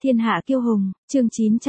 Thiên hạ kiêu hùng, chương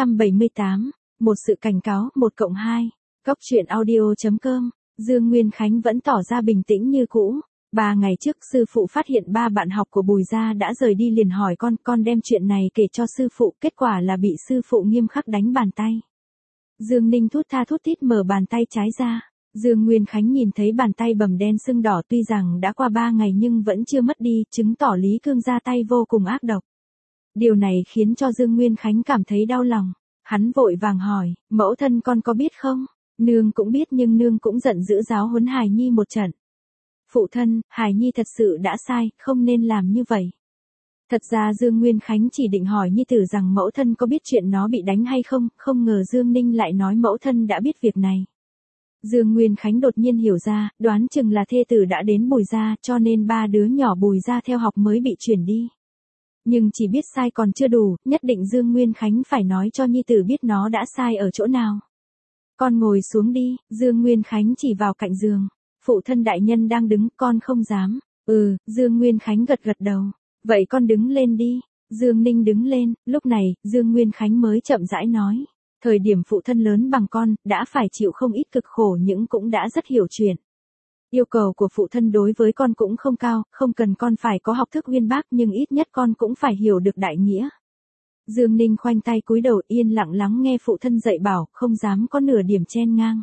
978, một sự cảnh cáo, 1+2, Góc truyện audio.com, Dương Nguyên Khánh vẫn tỏ ra bình tĩnh như cũ. 3 ngày trước sư phụ phát hiện 3 bạn học của Bùi gia đã rời đi liền hỏi con đem chuyện này kể cho sư phụ, kết quả là bị sư phụ nghiêm khắc đánh bàn tay. Dương Ninh thút tha thút thít mở bàn tay trái ra. Dương Nguyên Khánh nhìn thấy bàn tay bầm đen sưng đỏ, tuy rằng đã qua 3 ngày nhưng vẫn chưa mất đi, chứng tỏ Lý Cương ra tay vô cùng ác độc. Điều này khiến cho Dương Nguyên Khánh cảm thấy đau lòng. Hắn vội vàng hỏi, mẫu thân con có biết không? Nương cũng biết nhưng nương cũng giận dữ giáo huấn Hài Nhi một trận. Phụ thân, Hài Nhi thật sự đã sai, không nên làm như vậy. Thật ra Dương Nguyên Khánh chỉ định hỏi nhi tử rằng mẫu thân có biết chuyện nó bị đánh hay không, không ngờ Dương Ninh lại nói mẫu thân đã biết việc này. Dương Nguyên Khánh đột nhiên hiểu ra, đoán chừng là thê tử đã đến Bùi gia, cho nên 3 đứa nhỏ Bùi gia theo học mới bị chuyển đi. Nhưng chỉ biết sai còn chưa đủ, nhất định Dương Nguyên Khánh phải nói cho nhi tử biết nó đã sai ở chỗ nào. Con ngồi xuống đi, Dương Nguyên Khánh chỉ vào cạnh giường. Phụ thân đại nhân đang đứng, con không dám. Dương Nguyên Khánh gật gật đầu. Vậy con đứng lên đi. Dương Ninh đứng lên, lúc này, Dương Nguyên Khánh mới chậm rãi nói. Thời điểm phụ thân lớn bằng con, đã phải chịu không ít cực khổ nhưng cũng đã rất hiểu chuyện. Yêu cầu của phụ thân đối với con cũng không cao, không cần con phải có học thức uyên bác nhưng ít nhất con cũng phải hiểu được đại nghĩa. Dương Ninh khoanh tay cúi đầu yên lặng lắng nghe phụ thân dạy bảo, không dám có nửa điểm chen ngang.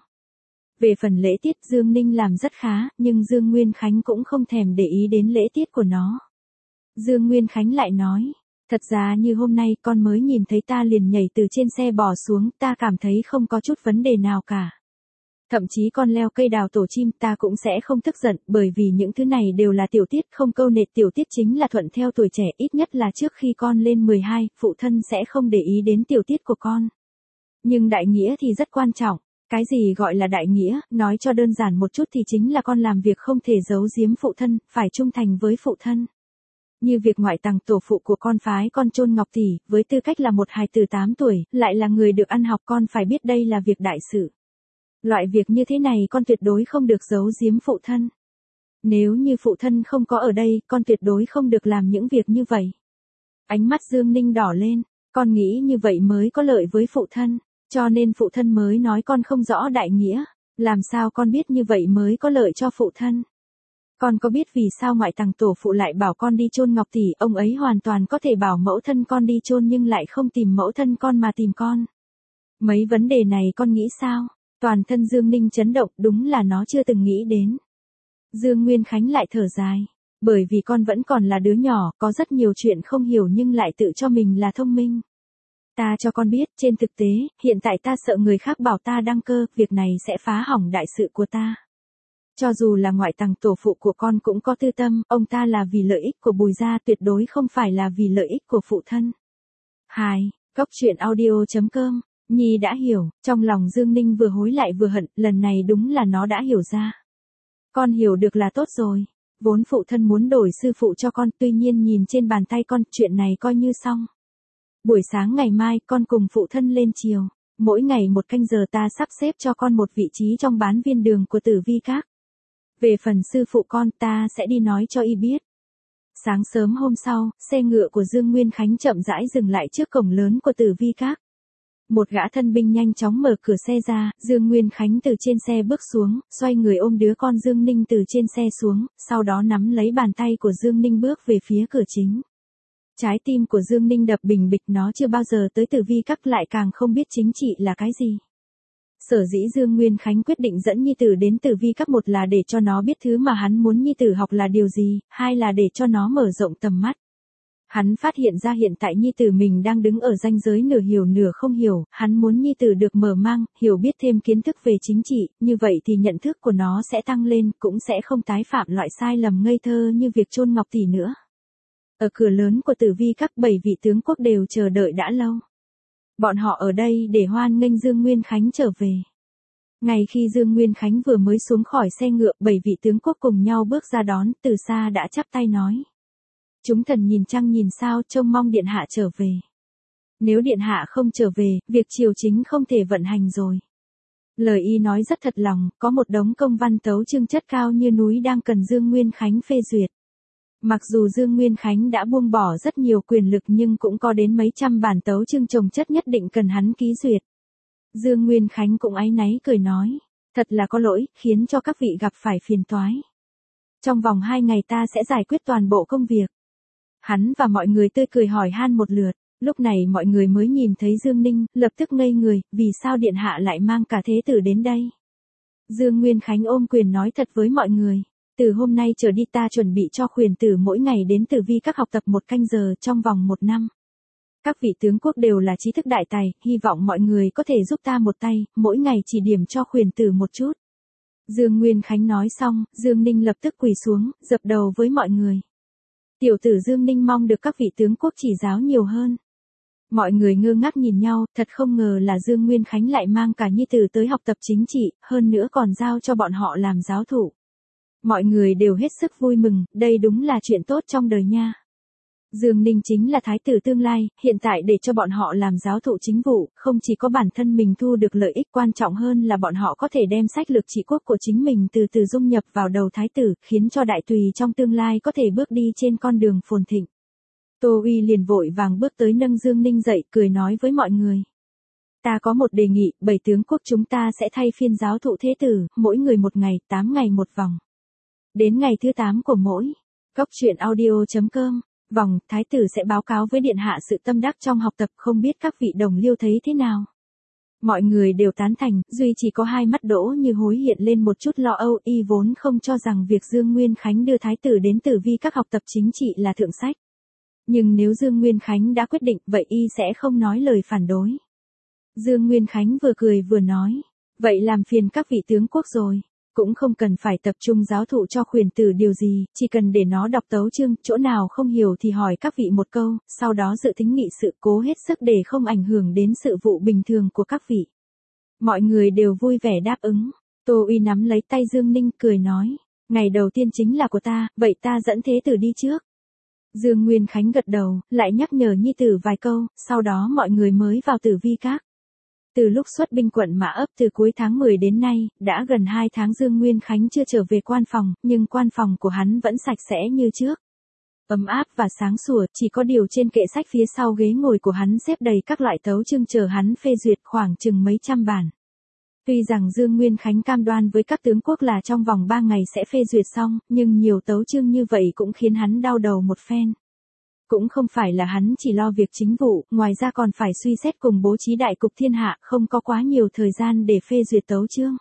Về phần lễ tiết Dương Ninh làm rất khá, nhưng Dương Nguyên Khánh cũng không thèm để ý đến lễ tiết của nó. Dương Nguyên Khánh lại nói, thật ra như hôm nay con mới nhìn thấy ta liền nhảy từ trên xe bò xuống, ta cảm thấy không có chút vấn đề nào cả. Thậm chí con leo cây đào tổ chim ta cũng sẽ không tức giận, bởi vì những thứ này đều là tiểu tiết không câu nệ, tiểu tiết chính là thuận theo tuổi trẻ, ít nhất là trước khi con lên 12, phụ thân sẽ không để ý đến tiểu tiết của con. Nhưng đại nghĩa thì rất quan trọng. Cái gì gọi là đại nghĩa, nói cho đơn giản một chút thì chính là con làm việc không thể giấu giếm phụ thân, phải trung thành với phụ thân. Như việc ngoại tàng tổ phụ của con phái con chôn Ngọc tỷ, với tư cách là một hài tử 8 tuổi, lại là người được ăn học, con phải biết đây là việc đại sự. Loại việc như thế này con tuyệt đối không được giấu giếm phụ thân. Nếu như phụ thân không có ở đây, con tuyệt đối không được làm những việc như vậy. Ánh mắt Dương Ninh đỏ lên, con nghĩ như vậy mới có lợi với phụ thân. Cho nên phụ thân mới nói con không rõ đại nghĩa, làm sao con biết như vậy mới có lợi cho phụ thân. Con có biết vì sao ngoại tàng tổ phụ lại bảo con đi chôn Ngọc tỷ, ông ấy hoàn toàn có thể bảo mẫu thân con đi chôn nhưng lại không tìm mẫu thân con mà tìm con. Mấy vấn đề này con nghĩ sao? Toàn thân Dương Ninh chấn động, đúng là nó chưa từng nghĩ đến. Dương Nguyên Khánh lại thở dài, bởi vì con vẫn còn là đứa nhỏ, có rất nhiều chuyện không hiểu nhưng lại tự cho mình là thông minh. Ta cho con biết, trên thực tế, hiện tại ta sợ người khác bảo ta đăng cơ, việc này sẽ phá hỏng đại sự của ta. Cho dù là ngoại tàng tổ phụ của con cũng có tư tâm, ông ta là vì lợi ích của Bùi gia, tuyệt đối không phải là vì lợi ích của phụ thân. 2. Góc truyện audio.com, Nhi đã hiểu, trong lòng Dương Ninh vừa hối lại vừa hận, lần này đúng là nó đã hiểu ra. Con hiểu được là tốt rồi, vốn phụ thân muốn đổi sư phụ cho con, tuy nhiên nhìn trên bàn tay con, chuyện này coi như xong. Buổi sáng ngày mai con cùng phụ thân lên chiều, mỗi ngày 1 canh giờ ta sắp xếp cho con một vị trí trong bán viên đường của Tử Vi Các. Về phần sư phụ con ta sẽ đi nói cho y biết. Sáng sớm hôm sau, xe ngựa của Dương Nguyên Khánh chậm rãi dừng lại trước cổng lớn của Tử Vi Các. Một gã thân binh nhanh chóng mở cửa xe ra, Dương Nguyên Khánh từ trên xe bước xuống, xoay người ôm đứa con Dương Ninh từ trên xe xuống, sau đó nắm lấy bàn tay của Dương Ninh bước về phía cửa chính. Trái tim của Dương Ninh đập bình bịch, nó chưa bao giờ tới Tử Vi Các lại càng không biết chính trị là cái gì. Sở dĩ Dương Nguyên Khánh quyết định dẫn nhi tử đến Tử Vi Các, một là để cho nó biết thứ mà hắn muốn nhi tử học là điều gì, hai là để cho nó mở rộng tầm mắt. Hắn phát hiện ra hiện tại nhi tử mình đang đứng ở ranh giới nửa hiểu nửa không hiểu, hắn muốn nhi tử được mở mang, hiểu biết thêm kiến thức về chính trị, như vậy thì nhận thức của nó sẽ tăng lên, cũng sẽ không tái phạm loại sai lầm ngây thơ như việc chôn Ngọc tỷ nữa. Ở cửa lớn của Tử Vi Các, 7 vị tướng quốc đều chờ đợi đã lâu. Bọn họ ở đây để hoan nghênh Dương Nguyên Khánh trở về. Ngay khi Dương Nguyên Khánh vừa mới xuống khỏi xe ngựa, 7 vị tướng quốc cùng nhau bước ra đón, từ xa đã chắp tay nói. Chúng thần nhìn trăng nhìn sao, trông mong điện hạ trở về. Nếu điện hạ không trở về, việc triều chính không thể vận hành rồi. Lời y nói rất thật lòng, có một đống công văn tấu chương chất cao như núi đang cần Dương Nguyên Khánh phê duyệt. Mặc dù Dương Nguyên Khánh đã buông bỏ rất nhiều quyền lực nhưng cũng có đến mấy trăm bản tấu chương chồng chất nhất định cần hắn ký duyệt. Dương Nguyên Khánh cũng áy náy cười nói, thật là có lỗi, khiến cho các vị gặp phải phiền toái. Trong vòng 2 ngày ta sẽ giải quyết toàn bộ công việc. Hắn và mọi người tươi cười hỏi han một lượt, lúc này mọi người mới nhìn thấy Dương Ninh, lập tức ngây người, vì sao điện hạ lại mang cả thế tử đến đây. Dương Nguyên Khánh ôm quyền nói thật với mọi người, từ hôm nay trở đi ta chuẩn bị cho khuyển tử mỗi ngày đến tử vi các học tập 1 canh giờ trong vòng 1 năm. Các vị tướng quốc đều là trí thức đại tài, hy vọng mọi người có thể giúp ta một tay, mỗi ngày chỉ điểm cho khuyển tử một chút. Dương Nguyên Khánh nói xong, Dương Ninh lập tức quỳ xuống, dập đầu với mọi người. Tiểu tử Dương Ninh mong được các vị tướng quốc chỉ giáo nhiều hơn. Mọi người ngơ ngác nhìn nhau, thật không ngờ là Dương Nguyên Khánh lại mang cả nhi tử tới học tập chính trị, hơn nữa còn giao cho bọn họ làm giáo thụ. Mọi người đều hết sức vui mừng, đây đúng là chuyện tốt trong đời nha. Dương Ninh chính là thái tử tương lai, hiện tại để cho bọn họ làm giáo thụ chính vụ, không chỉ có bản thân mình thu được lợi ích, quan trọng hơn là bọn họ có thể đem sách lược trị quốc của chính mình từ từ dung nhập vào đầu thái tử, khiến cho đại tùy trong tương lai có thể bước đi trên con đường phồn thịnh. Tô Uy liền vội vàng bước tới nâng Dương Ninh dậy, cười nói với mọi người. Ta có một đề nghị, 7 tướng quốc chúng ta sẽ thay phiên giáo thụ thế tử, mỗi người 1 ngày, 8 ngày 1 vòng. Đến ngày thứ 8 của mỗi, Cốc truyện audio.com, vòng, thái tử sẽ báo cáo với điện hạ sự tâm đắc trong học tập, không biết các vị đồng liêu thấy thế nào. Mọi người đều tán thành, duy chỉ có 2 mắt Đỗ Như Hối hiện lên một chút lo âu, y vốn không cho rằng việc Dương Nguyên Khánh đưa thái tử đến tử vi các học tập chính trị là thượng sách. Nhưng nếu Dương Nguyên Khánh đã quyết định, vậy y sẽ không nói lời phản đối. Dương Nguyên Khánh vừa cười vừa nói, vậy làm phiền các vị tướng quốc rồi. Cũng không cần phải tập trung giáo thụ cho khuyển tử điều gì, chỉ cần để nó đọc tấu chương, chỗ nào không hiểu thì hỏi các vị một câu, sau đó dự tính nghị sự, cố hết sức để không ảnh hưởng đến sự vụ bình thường của các vị. Mọi người đều vui vẻ đáp ứng. Tô Uy nắm lấy tay Dương Ninh cười nói, ngày đầu tiên chính là của ta, vậy ta dẫn thế tử đi trước. Dương Nguyên Khánh gật đầu, lại nhắc nhở nhi tử vài câu, sau đó mọi người mới vào tử vi các. Từ lúc xuất binh quận Mã Ấp từ cuối tháng 10 đến nay, đã gần 2 tháng Dương Nguyên Khánh chưa trở về quan phòng, nhưng quan phòng của hắn vẫn sạch sẽ như trước. Ấm áp và sáng sủa, chỉ có điều trên kệ sách phía sau ghế ngồi của hắn xếp đầy các loại tấu chương chờ hắn phê duyệt khoảng chừng mấy trăm bản. Tuy rằng Dương Nguyên Khánh cam đoan với các tướng quốc là trong vòng 3 ngày sẽ phê duyệt xong, nhưng nhiều tấu chương như vậy cũng khiến hắn đau đầu một phen. Cũng không phải là hắn chỉ lo việc chính vụ, ngoài ra còn phải suy xét cùng bố trí đại cục thiên hạ, không có quá nhiều thời gian để phê duyệt tấu chương.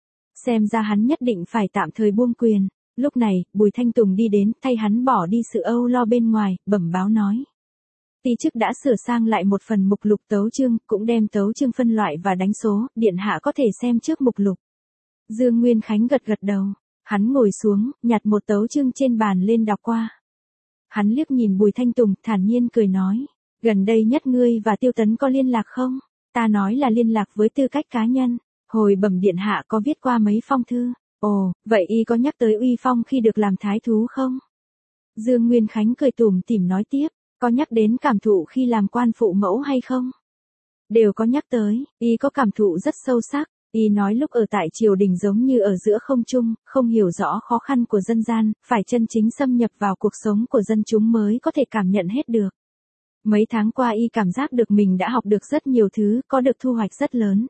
Xem ra hắn nhất định phải tạm thời buông quyền. Lúc này, Bùi Thanh Tùng đi đến, thay hắn bỏ đi sự âu lo bên ngoài, bẩm báo nói. Ty chức đã sửa sang lại một phần mục lục tấu chương, cũng đem tấu chương phân loại và đánh số, điện hạ có thể xem trước mục lục. Dương Nguyên Khánh gật gật đầu, hắn ngồi xuống, nhặt một tấu chương trên bàn lên đọc qua. Hắn liếc nhìn Bùi Thanh Tùng, thản nhiên cười nói, gần đây nhất ngươi và Tiêu Tấn có liên lạc không? Ta nói là liên lạc với tư cách cá nhân, hồi bẩm điện hạ có viết qua mấy phong thư. Ồ, vậy y có nhắc tới uy phong khi được làm thái thú không? Dương Nguyên Khánh cười tủm tỉm nói tiếp, có nhắc đến cảm thụ khi làm quan phụ mẫu hay không? Đều có nhắc tới, y có cảm thụ rất sâu sắc. Y nói lúc ở tại triều đình giống như ở giữa không trung, không hiểu rõ khó khăn của dân gian, phải chân chính xâm nhập vào cuộc sống của dân chúng mới có thể cảm nhận hết được. Mấy tháng qua y cảm giác được mình đã học được rất nhiều thứ, có được thu hoạch rất lớn.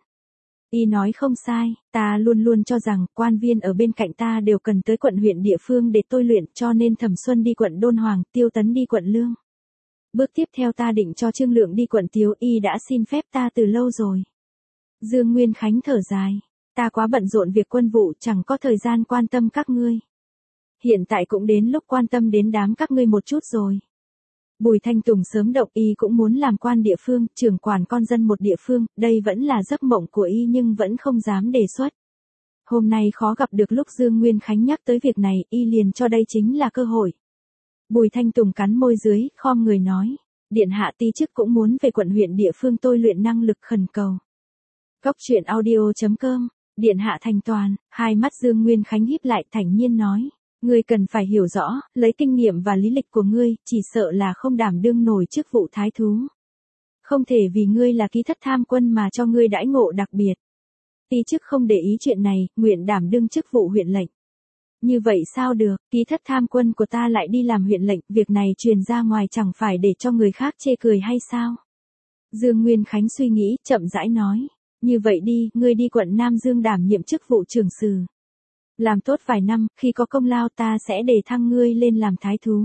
Y nói không sai, ta luôn luôn cho rằng quan viên ở bên cạnh ta đều cần tới quận huyện địa phương để tôi luyện, cho nên Thẩm Xuân đi quận Đôn Hoàng, Tiêu Tấn đi quận Lương. Bước tiếp theo ta định cho Trương Lượng đi quận Tiếu, y đã xin phép ta từ lâu rồi. Dương Nguyên Khánh thở dài, ta quá bận rộn việc quân vụ, chẳng có thời gian quan tâm các ngươi. Hiện tại cũng đến lúc quan tâm đến đám các ngươi một chút rồi. Bùi Thanh Tùng sớm động, y cũng muốn làm quan địa phương, trưởng quản con dân một địa phương, đây vẫn là giấc mộng của y nhưng vẫn không dám đề xuất. Hôm nay khó gặp được lúc Dương Nguyên Khánh nhắc tới việc này, y liền cho đây chính là cơ hội. Bùi Thanh Tùng cắn môi dưới, khom người nói, điện hạ ty chức cũng muốn về quận huyện địa phương tôi luyện năng lực khẩn cầu. Cốc truyện audio.com, điện hạ thành toàn, hai mắt Dương Nguyên Khánh híp lại thản nhiên nói, ngươi cần phải hiểu rõ, lấy kinh nghiệm và lý lịch của ngươi, chỉ sợ là không đảm đương nổi chức vụ thái thú. Không thể vì ngươi là ký thất tham quân mà cho ngươi đãi ngộ đặc biệt. Ty chức không để ý chuyện này, nguyện đảm đương chức vụ huyện lệnh. Như vậy sao được, ký thất tham quân của ta lại đi làm huyện lệnh, việc này truyền ra ngoài chẳng phải để cho người khác chê cười hay sao? Dương Nguyên Khánh suy nghĩ, chậm rãi nói. Như vậy đi, ngươi đi quận Nam Dương đảm nhiệm chức vụ trưởng sử. Làm tốt vài năm, khi có công lao ta sẽ đề thăng ngươi lên làm thái thú.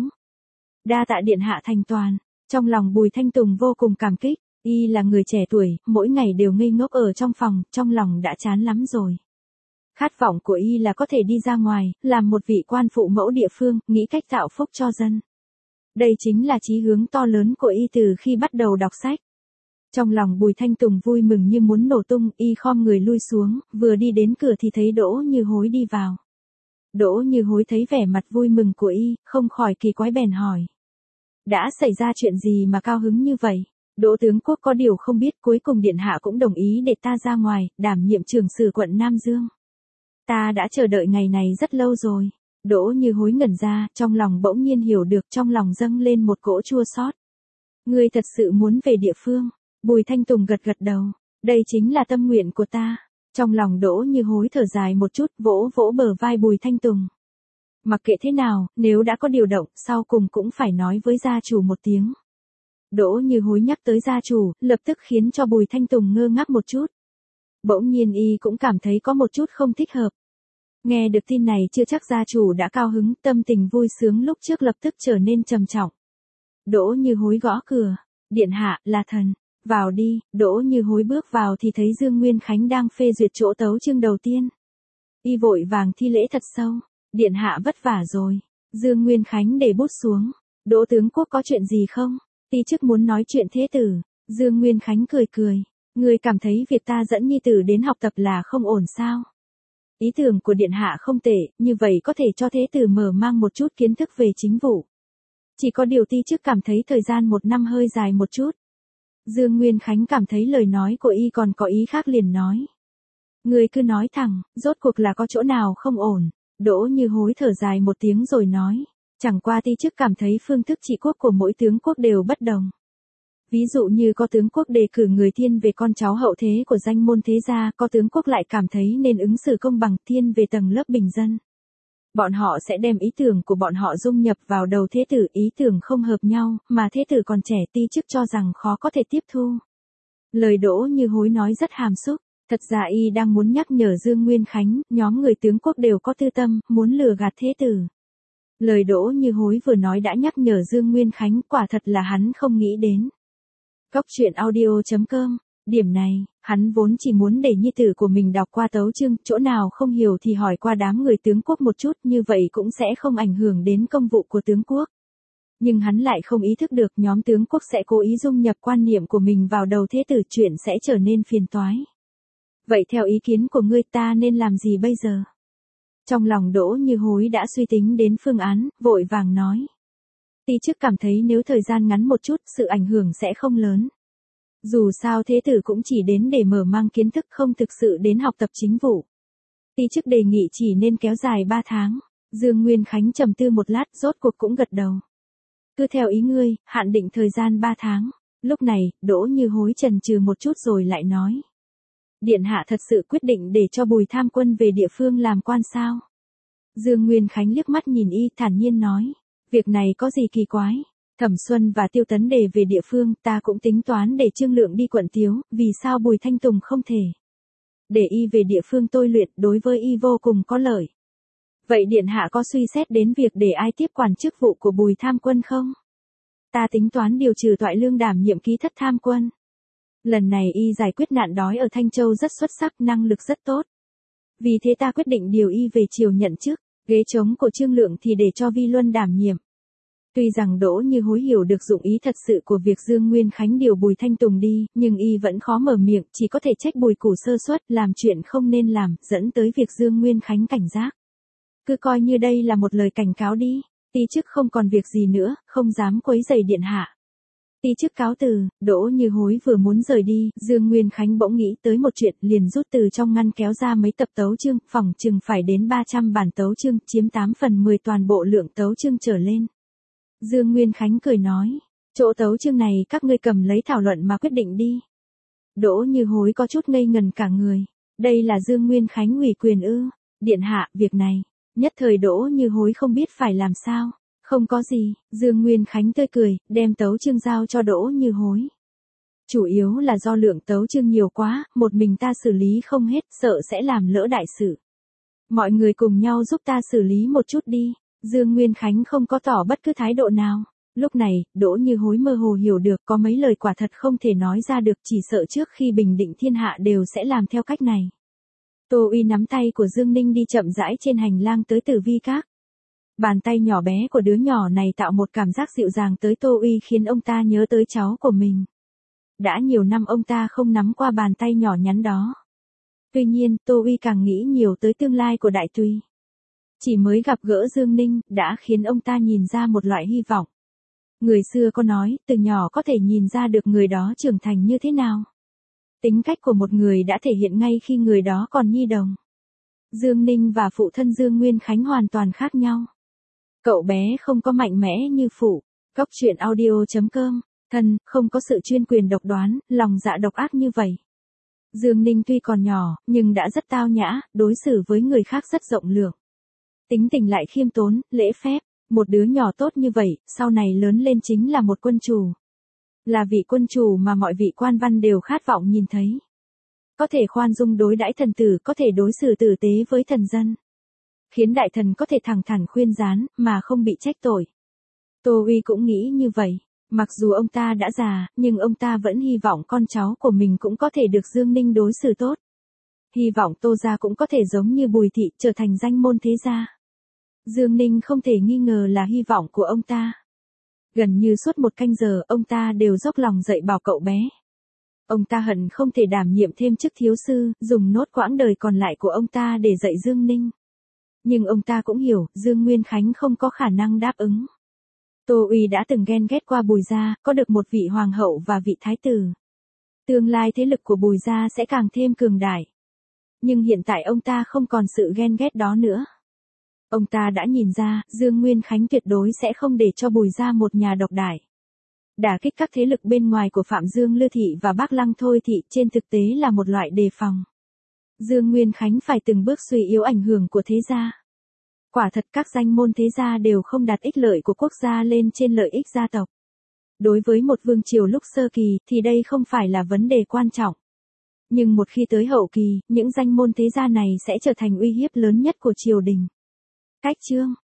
Đa tạ điện hạ thành toàn. Trong lòng Bùi Thanh Tùng vô cùng cảm kích. Y là người trẻ tuổi, mỗi ngày đều ngây ngốc ở trong phòng, trong lòng đã chán lắm rồi. Khát vọng của Y là có thể đi ra ngoài, làm một vị quan phụ mẫu địa phương, nghĩ cách tạo phúc cho dân. Đây chính là chí hướng to lớn của Y từ khi bắt đầu đọc sách. Trong lòng Bùi Thanh Tùng vui mừng như muốn nổ tung, Y khom người lui xuống, vừa đi đến cửa thì thấy Đỗ Như Hối đi vào. Đỗ Như Hối thấy vẻ mặt vui mừng của Y, không khỏi kỳ quái bèn hỏi. Đã xảy ra chuyện gì mà cao hứng như vậy? Đỗ tướng quốc có điều không biết, cuối cùng điện hạ cũng đồng ý để ta ra ngoài, đảm nhiệm trưởng sử quận Nam Dương. Ta đã chờ đợi ngày này rất lâu rồi. Đỗ Như Hối ngẩn ra, trong lòng bỗng nhiên hiểu được, trong lòng dâng lên một cỗ chua xót. Ngươi thật sự muốn về địa phương? Bùi Thanh Tùng gật gật đầu. Đây chính là tâm nguyện của ta. Trong lòng Đỗ Như Hối thở dài một chút, vỗ vỗ bờ vai Bùi Thanh Tùng. Mặc kệ thế nào, nếu đã có điều động, sau cùng cũng phải nói với gia chủ một tiếng. Đỗ Như Hối nhắc tới gia chủ, lập tức khiến cho Bùi Thanh Tùng ngơ ngác một chút. Bỗng nhiên Y cũng cảm thấy có một chút không thích hợp. Nghe được tin này chưa chắc gia chủ đã cao hứng, tâm tình vui sướng lúc trước lập tức trở nên trầm trọng. Đỗ Như Hối gõ cửa. Điện hạ, là thần. Vào đi. Đỗ Như Hối bước vào thì thấy Dương Nguyên Khánh đang phê duyệt chỗ tấu chương đầu tiên. Y vội vàng thi lễ thật sâu. Điện hạ vất vả rồi. Dương Nguyên Khánh để bút xuống. Đỗ tướng quốc có chuyện gì không? Ti chức muốn nói chuyện thế tử. Dương Nguyên Khánh cười cười. Người cảm thấy việc ta dẫn nhi tử đến học tập là không ổn sao? Ý tưởng của điện hạ không tệ, như vậy có thể cho thế tử mở mang một chút kiến thức về chính vụ. Chỉ có điều ti chức cảm thấy thời gian 1 năm hơi dài một chút. Dương Nguyên Khánh cảm thấy lời nói của Y còn có ý khác liền nói. Người cứ nói thẳng, rốt cuộc là có chỗ nào không ổn. Đỗ Như Hối thở dài một tiếng rồi nói. Chẳng qua ti chức cảm thấy phương thức trị quốc của mỗi tướng quốc đều bất đồng. Ví dụ như có tướng quốc đề cử người thiên về con cháu hậu thế của danh môn thế gia, có tướng quốc lại cảm thấy nên ứng xử công bằng thiên về tầng lớp bình dân. Bọn họ sẽ đem ý tưởng của bọn họ dung nhập vào đầu thế tử, ý tưởng không hợp nhau, mà thế tử còn trẻ, ti chức cho rằng khó có thể tiếp thu. Lời Đỗ Như Hối nói rất hàm xúc, thật ra Y đang muốn nhắc nhở Dương Nguyên Khánh, nhóm người tướng quốc đều có tư tâm, muốn lừa gạt thế tử. Lời Đỗ Như Hối vừa nói đã nhắc nhở Dương Nguyên Khánh, quả thật là hắn không nghĩ đến. Góc truyện audio.com. Điểm này, hắn vốn chỉ muốn để nhi tử của mình đọc qua tấu chương, chỗ nào không hiểu thì hỏi qua đám người tướng quốc một chút, như vậy cũng sẽ không ảnh hưởng đến công vụ của tướng quốc. Nhưng hắn lại không ý thức được nhóm tướng quốc sẽ cố ý dung nhập quan niệm của mình vào đầu thế tử, chuyện sẽ trở nên phiền toái. Vậy theo ý kiến của ngươi ta nên làm gì bây giờ? Trong lòng Đỗ Như Hối đã suy tính đến phương án, vội vàng nói. Ti chức cảm thấy nếu thời gian ngắn một chút, sự ảnh hưởng sẽ không lớn. Dù sao thế tử cũng chỉ đến để mở mang kiến thức, không thực sự đến học tập chính vụ. Ti chức đề nghị chỉ nên kéo dài 3 tháng. Dương Nguyên Khánh trầm tư một lát, rốt cuộc cũng gật đầu. Cứ theo ý ngươi, hạn định thời gian 3 tháng. Lúc này, Đỗ Như Hối chần chừ một chút rồi lại nói. Điện hạ thật sự quyết định để cho Bùi Tham Quân về địa phương làm quan sao? Dương Nguyên Khánh liếc mắt nhìn Y, thản nhiên nói. Việc này có gì kỳ quái? Thẩm Xuân và Tiêu Tấn Đề về địa phương, ta cũng tính toán để Trương Lượng đi quận Tiếu, vì sao Bùi Thanh Tùng không thể? Để Y về địa phương tôi luyện, đối với Y vô cùng có lợi. Vậy điện hạ có suy xét đến việc để ai tiếp quản chức vụ của Bùi Tham Quân không? Ta tính toán điều trừ Toại Lương đảm nhiệm ký thất tham quân. Lần này Y giải quyết nạn đói ở Thanh Châu rất xuất sắc, năng lực rất tốt. Vì thế ta quyết định điều Y về triều nhận chức, ghế trống của Trương Lượng thì để cho Vi Luân đảm nhiệm. Tuy rằng Đỗ Như Hối hiểu được dụng ý thật sự của việc Dương Nguyên Khánh điều Bùi Thanh Tùng đi, nhưng Y vẫn khó mở miệng, chỉ có thể trách Bùi Củ sơ suất, làm chuyện không nên làm, dẫn tới việc Dương Nguyên Khánh cảnh giác. Cứ coi như đây là một lời cảnh cáo đi, ti chức không còn việc gì nữa, không dám quấy rầy điện hạ. Ti chức cáo từ. Đỗ Như Hối vừa muốn rời đi, Dương Nguyên Khánh bỗng nghĩ tới một chuyện, liền rút từ trong ngăn kéo ra mấy tập tấu chương, phỏng chừng phải đến 300 bản tấu chương, chiếm 8/10 toàn bộ lượng tấu chương trở lên. Dương Nguyên Khánh cười nói, chỗ tấu chương này các ngươi cầm lấy thảo luận mà quyết định đi. Đỗ Như Hối có chút ngây ngần cả người. Đây là Dương Nguyên Khánh ủy quyền ư? Điện hạ, việc này, Nhất thời Đỗ Như Hối không biết phải làm sao. Không có gì, Dương Nguyên Khánh tươi cười, đem tấu chương giao cho Đỗ Như Hối. Chủ yếu là do lượng tấu chương nhiều quá, một mình ta xử lý không hết, sợ sẽ làm lỡ đại sự. Mọi người cùng nhau giúp ta xử lý một chút đi. Dương Nguyên Khánh không có tỏ bất cứ thái độ nào. Lúc này, Đỗ Như Hối mơ hồ hiểu được có mấy lời quả thật không thể nói ra được, chỉ sợ trước khi bình định thiên hạ đều sẽ làm theo cách này. Tô Uy nắm tay của Dương Ninh đi chậm rãi trên hành lang tới Tử Vi Các. Bàn tay nhỏ bé của đứa nhỏ này tạo một cảm giác dịu dàng tới Tô Uy khiến ông ta nhớ tới cháu của mình. Đã nhiều năm ông ta không nắm qua bàn tay nhỏ nhắn đó. Tuy nhiên, Tô Uy càng nghĩ nhiều tới tương lai của Đại Tùy. Chỉ mới gặp gỡ Dương Ninh, đã khiến ông ta nhìn ra một loại hy vọng. Người xưa có nói, từ nhỏ có thể nhìn ra được người đó trưởng thành như thế nào. Tính cách của một người đã thể hiện ngay khi người đó còn nhi đồng. Dương Ninh và phụ thân Dương Nguyên Khánh hoàn toàn khác nhau. Cậu bé không có mạnh mẽ như phụ. Góc truyện audio.com. Thân, không có sự chuyên quyền độc đoán, lòng dạ độc ác như vậy. Dương Ninh tuy còn nhỏ, nhưng đã rất tao nhã, đối xử với người khác rất rộng lượng. Tính tình lại khiêm tốn, lễ phép. Một đứa nhỏ tốt như vậy, sau này lớn lên chính là một quân chủ. Là vị quân chủ mà mọi vị quan văn đều khát vọng nhìn thấy. Có thể khoan dung đối đãi thần tử, có thể đối xử tử tế với thần dân. Khiến đại thần có thể thẳng thắn khuyên gián, mà không bị trách tội. Tô Uy cũng nghĩ như vậy. Mặc dù ông ta đã già, nhưng ông ta vẫn hy vọng con cháu của mình cũng có thể được Dương Ninh đối xử tốt. Hy vọng Tô gia cũng có thể giống như Bùi thị, trở thành danh môn thế gia. Dương Ninh không thể nghi ngờ là hy vọng của ông ta. Gần như suốt một canh giờ, ông ta đều dốc lòng dạy bảo cậu bé. Ông ta hận không thể đảm nhiệm thêm chức thiếu sư, dùng nốt quãng đời còn lại của ông ta để dạy Dương Ninh. Nhưng ông ta cũng hiểu, Dương Nguyên Khánh không có khả năng đáp ứng. Tô Uy đã từng ghen ghét qua Bùi gia, có được một vị hoàng hậu và vị thái tử. Tương lai thế lực của Bùi gia sẽ càng thêm cường đại. Nhưng hiện tại ông ta không còn sự ghen ghét đó nữa. Ông ta đã nhìn ra, Dương Nguyên Khánh tuyệt đối sẽ không để cho Bùi gia một nhà độc đại. Đả kích các thế lực bên ngoài của Phạm Dương Lư Thị và Bác Lăng Thôi Thị trên thực tế là một loại đề phòng. Dương Nguyên Khánh phải từng bước suy yếu ảnh hưởng của thế gia. Quả thật các danh môn thế gia đều không đặt ích lợi của quốc gia lên trên lợi ích gia tộc. Đối với một vương triều lúc sơ kỳ thì đây không phải là vấn đề quan trọng. Nhưng một khi tới hậu kỳ, những danh môn thế gia này sẽ trở thành uy hiếp lớn nhất của triều đình. Cách chương